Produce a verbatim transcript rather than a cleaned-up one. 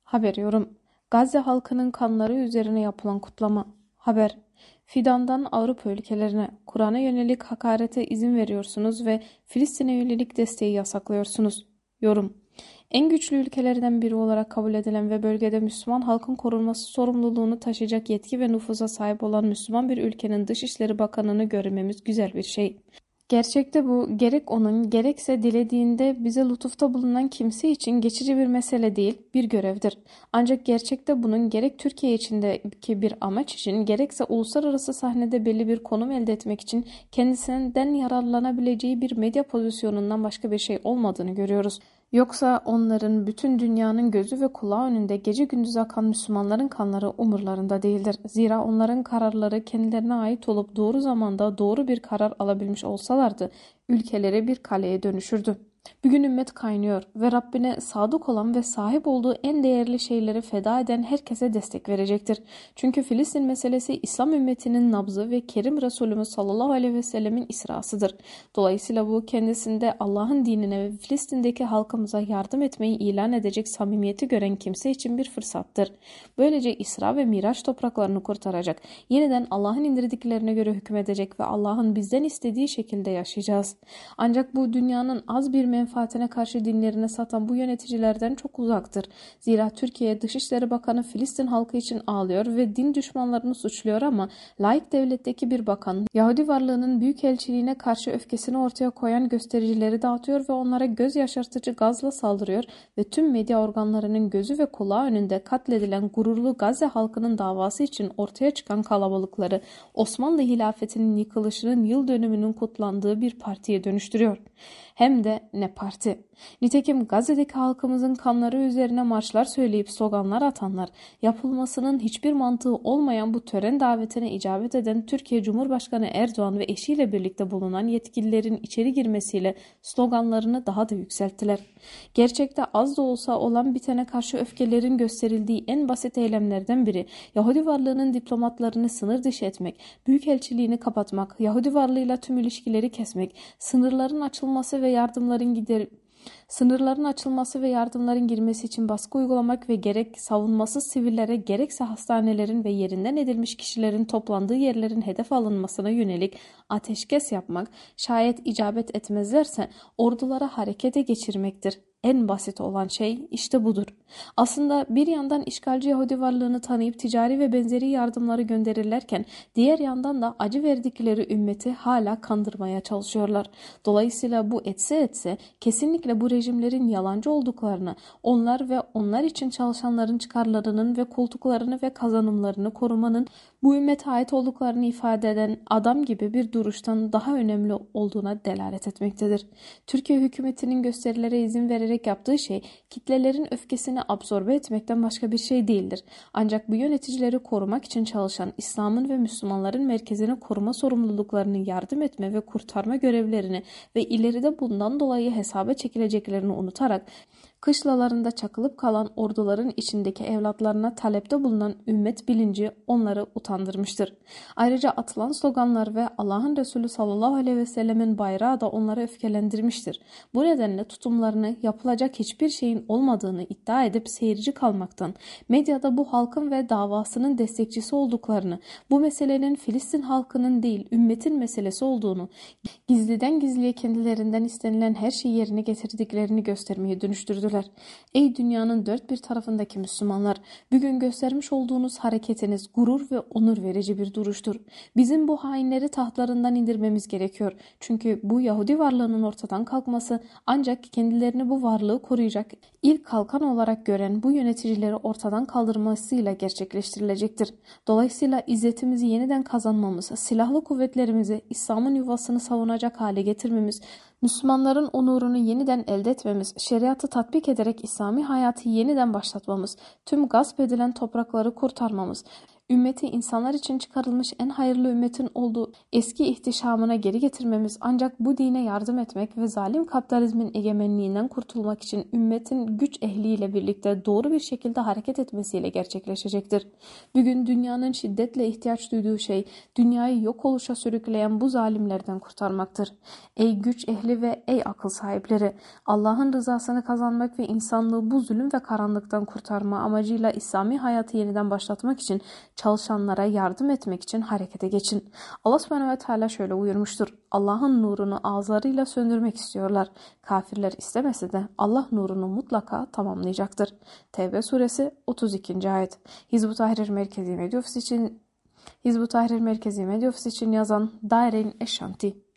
Haber yorum. Gazze halkının kanları üzerine yapılan kutlama. Haber. Fidan'dan Avrupa ülkelerine Kur'an'a yönelik hakarete izin veriyorsunuz ve Filistin'e yönelik desteği yasaklıyorsunuz. Yorum. En güçlü ülkelerden biri olarak kabul edilen ve bölgede Müslüman halkın korunması sorumluluğunu taşıyacak yetki ve nüfuza sahip olan Müslüman bir ülkenin Dışişleri Bakanı'nı görmemiz güzel bir şey. Gerçekte bu gerek onun gerekse dilediğinde bize lütufta bulunan kimse için geçici bir mesele değil, bir görevdir. Ancak gerçekte bunun gerek Türkiye içindeki bir amaç için gerekse uluslararası sahnede belli bir konum elde etmek için kendisinden yararlanabileceği bir medya pozisyonundan başka bir şey olmadığını görüyoruz. Yoksa onların bütün dünyanın gözü ve kulağı önünde gece gündüz akan Müslümanların kanları umurlarında değildir. Zira onların kararları kendilerine ait olup doğru zamanda doğru bir karar alabilmiş olsalardı ülkeleri bir kaleye dönüşürdü. Bugün ümmet kaynıyor ve Rabbine sadık olan ve sahip olduğu en değerli şeyleri feda eden herkese destek verecektir. Çünkü Filistin meselesi İslam ümmetinin nabzı ve Kerim Resulümüz sallallahu aleyhi ve sellemin israsıdır. Dolayısıyla bu kendisinde Allah'ın dinine ve Filistin'deki halkımıza yardım etmeyi ilan edecek samimiyeti gören kimse için bir fırsattır. Böylece İsra ve Miraç topraklarını kurtaracak, yeniden Allah'ın indirdiklerine göre hükmedecek ve Allah'ın bizden istediği şekilde yaşayacağız. Ancak bu dünyanın az bir menfaatine karşı dinlerine satan bu yöneticilerden çok uzaktır. Zira Türkiye Dışişleri Bakanı Filistin halkı için ağlıyor ve din düşmanlarını suçluyor ama laik devletteki bir bakan Yahudi varlığının büyükelçiliğine karşı öfkesini ortaya koyan göstericileri dağıtıyor ve onlara göz yaşartıcı gazla saldırıyor ve tüm medya organlarının gözü ve kulağı önünde katledilen gururlu Gazze halkının davası için ortaya çıkan kalabalıkları Osmanlı hilafetinin yıkılışının yıl dönümünün kutlandığı bir partiye dönüştürüyor. Hem de ne parti. Nitekim Gazze'deki halkımızın kanları üzerine marşlar söyleyip sloganlar atanlar, yapılmasının hiçbir mantığı olmayan bu tören davetine icabet eden Türkiye Cumhurbaşkanı Erdoğan ve eşiyle birlikte bulunan yetkililerin içeri girmesiyle sloganlarını daha da yükselttiler. Gerçekte az da olsa olan bitene karşı öfkelerin gösterildiği en basit eylemlerden biri, Yahudi varlığının diplomatlarını sınır dışı etmek, büyükelçiliğini kapatmak, Yahudi varlığıyla tüm ilişkileri kesmek, sınırların açılması ve yardımların gider Sınırların açılması ve yardımların girmesi için baskı uygulamak ve gerek savunmasız sivillere gerekse hastanelerin ve yerinden edilmiş kişilerin toplandığı yerlerin hedef alınmasına yönelik ateşkes yapmak, şayet icabet etmezlerse ordulara harekete geçirmektir. En basit olan şey işte budur. Aslında bir yandan işgalci Yahudi varlığını tanıyıp ticari ve benzeri yardımları gönderirlerken diğer yandan da acı verdikleri ümmeti hala kandırmaya çalışıyorlar. Dolayısıyla bu etse etse kesinlikle bu rejimlerin yalancı olduklarını, onlar ve onlar için çalışanların çıkarlarının ve koltuklarını ve kazanımlarını korumanın bu ümmete ait olduklarını ifade eden adam gibi bir duruştan daha önemli olduğuna delalet etmektedir. Türkiye hükümetinin gösterilere izin vererek yaptığı şey kitlelerin öfkesini absorbe etmekten başka bir şey değildir. Ancak bu yöneticileri korumak için çalışan İslam'ın ve Müslümanların merkezini koruma sorumluluklarını yardım etme ve kurtarma görevlerini ve ileride bundan dolayı hesaba çekileceklerini unutarak kışlalarında çakılıp kalan orduların içindeki evlatlarına talepte bulunan ümmet bilinci onları utandırmıştır. Ayrıca atılan sloganlar ve Allah'ın Resulü sallallahu aleyhi ve sellemin bayrağı da onları öfkelendirmiştir. Bu nedenle tutumlarını yapılacak hiçbir şeyin olmadığını iddia edip seyirci kalmaktan, medyada bu halkın ve davasının destekçisi olduklarını, bu meselenin Filistin halkının değil ümmetin meselesi olduğunu, gizliden gizliye kendilerinden istenilen her şeyi yerine getirdiklerini göstermeye dönüştürdüler. Ey dünyanın dört bir tarafındaki Müslümanlar, bugün göstermiş olduğunuz hareketiniz gurur ve onur verici bir duruştur. Bizim bu hainleri tahtlarından indirmemiz gerekiyor. Çünkü bu Yahudi varlığının ortadan kalkması ancak kendilerini bu varlığı koruyacak ilk kalkan olarak gören bu yöneticileri ortadan kaldırmasıyla gerçekleştirilecektir. Dolayısıyla izzetimizi yeniden kazanmamız, silahlı kuvvetlerimizi İslam'ın yuvasını savunacak hale getirmemiz, Müslümanların onurunu yeniden elde etmemiz, şeriatı tatbik ederek İslami hayatı yeniden başlatmamız, tüm gasp edilen toprakları kurtarmamız, Ümmeti insanlar için çıkarılmış en hayırlı ümmetin olduğu eski ihtişamına geri getirmemiz ancak bu dine yardım etmek ve zalim kapitalizmin egemenliğinden kurtulmak için ümmetin güç ehliyle birlikte doğru bir şekilde hareket etmesiyle gerçekleşecektir. Bugün dünyanın şiddetle ihtiyaç duyduğu şey dünyayı yok oluşa sürükleyen bu zalimlerden kurtarmaktır. Ey güç ehli ve ey akıl sahipleri! Allah'ın rızasını kazanmak ve insanlığı bu zulüm ve karanlıktan kurtarma amacıyla İslami hayatı yeniden başlatmak için çalışanlara yardım etmek için harekete geçin. Allah subhanehu ve teala şöyle buyurmuştur. Allah'ın nurunu ağızlarıyla söndürmek istiyorlar. Kafirler istemese de Allah nurunu mutlaka tamamlayacaktır. Tevbe suresi otuz ikinci ayet. Hizb-ut Tahrir Merkezi Medya Ofisi için Hizb-ut Tahrir Merkezi Medya Ofisi için yazan Daire-i Eşşanti.